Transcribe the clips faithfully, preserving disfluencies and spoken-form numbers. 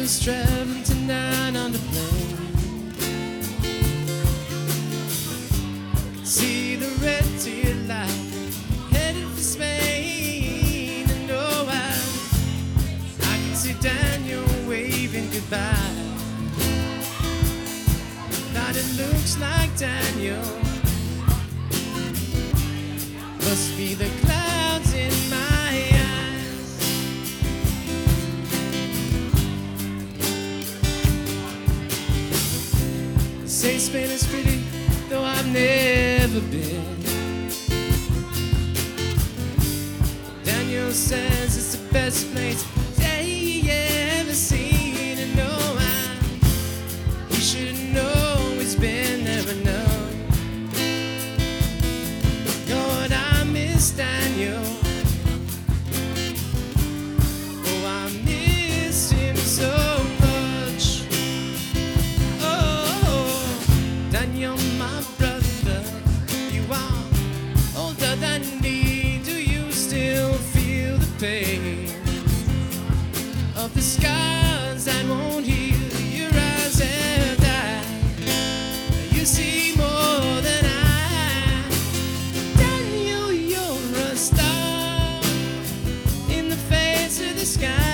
Daniel's traveling tonight on the plane. See the red tail light headed for Spain. And oh, I, I can see Daniel waving goodbye. But it looks like Daniel must be the clouds in my eyes. They say Spain is pretty, though I've never been. Daniel says it's the best place they ever seen. And no, I, he should know he's been there enough. God, I miss Daniel. Oh, I miss him so much. Oh, Daniel, my brother, you are older than me. Do you still feel the pain of the scars that won't heal? Your eyes have died. You see more than I. Daniel, you're a star in the face of the sky.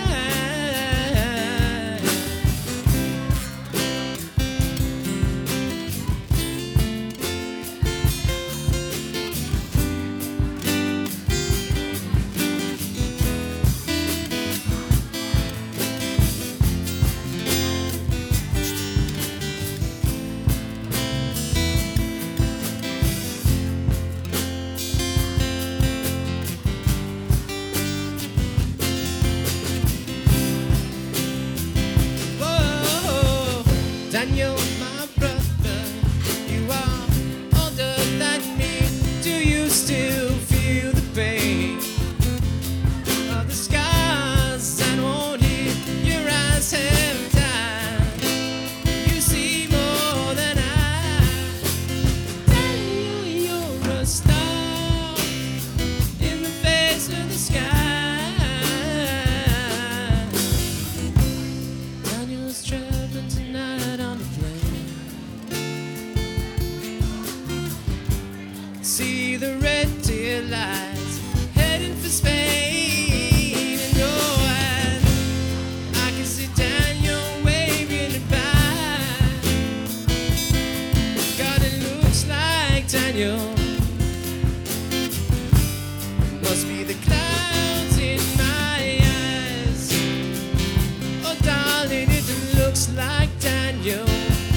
Daniel, my brother, you are older than me. Do you still feel the pain of the scars that won't heal? Your eyes have died. You see more than I. Daniel, you're a star in the face of the sky. Daniel's traveling tonight on the plane. See the red tail lights heading for Spain. And oh, I, I can see Daniel waving goodbye. God, it looks like Daniel must be the clouds in my eyes. Oh, darling, it looks like Daniel,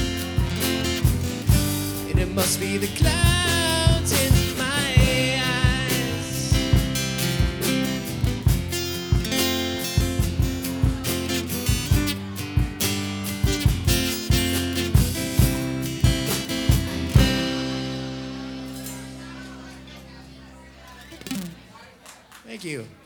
and it must be the clouds in my eyes. Thank you.